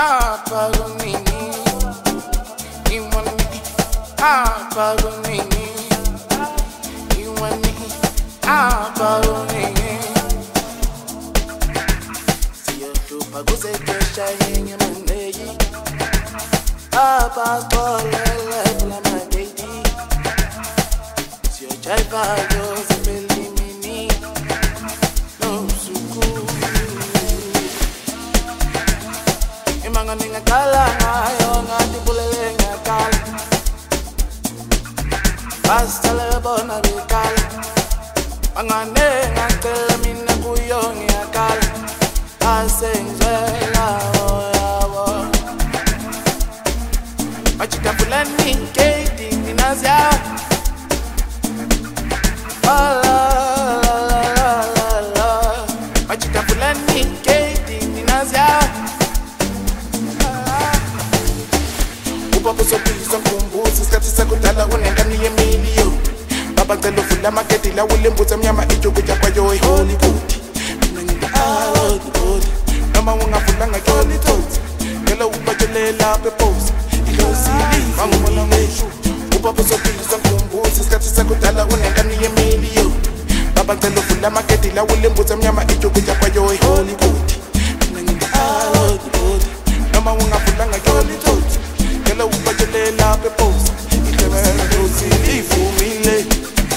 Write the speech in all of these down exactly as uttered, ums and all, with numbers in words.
Apagonini, Iwani, Apagonini, Iwani, Apagonini. See you to Pagose, Shine, and Lady. Apa, Tola, my lady. See you, Jaiva, Josephine, no, Suku. Imanga ningakala ngayo ngathi bulele ngakala Bastale bona bekala Bangane ngacela mina kuyo ngiyakala Asengizela yabo Machita fulani kedi ninazia La la la la la Machita fulani kedi ninazia Papa sobiza kumbuzi sikhathi sakudala unengane yemilio baba ngicela uvula makedi la ulembuza mnyama ijokuja kwayo Hollywood mina ngithi Hollywood noma ungavula ngakho ithoti ngela ubatshelela pepose ilosili mangibona ngisho upapa sobiza kumbuzi sikhathi sakudala unengane yemilio baba ngicela uvula makedi la ulembuza mnyama ijokuja kwayo Hollywood mina ngithi Hollywood noma ungavula ngakho ithoti Hello, but you lay up a post. You never see for me late.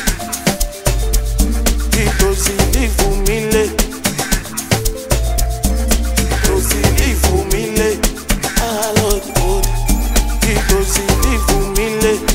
People see for me late. People see for me late. I love you. People see for me late.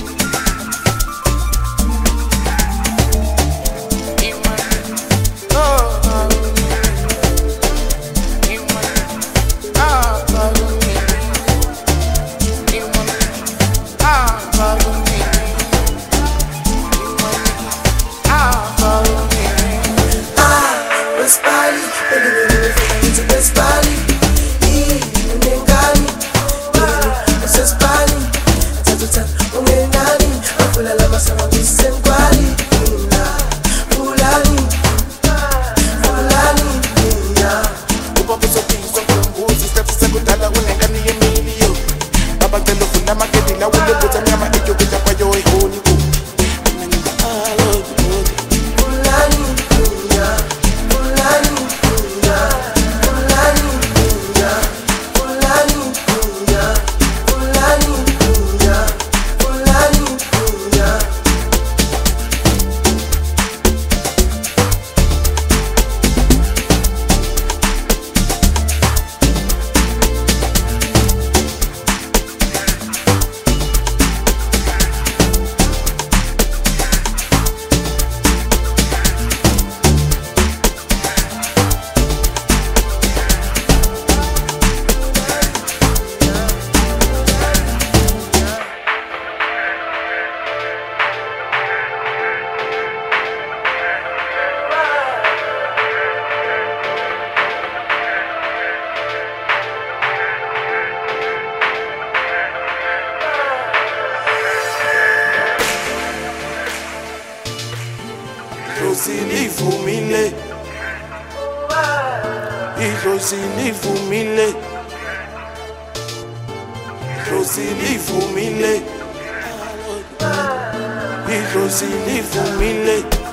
He goes, he leave for me late.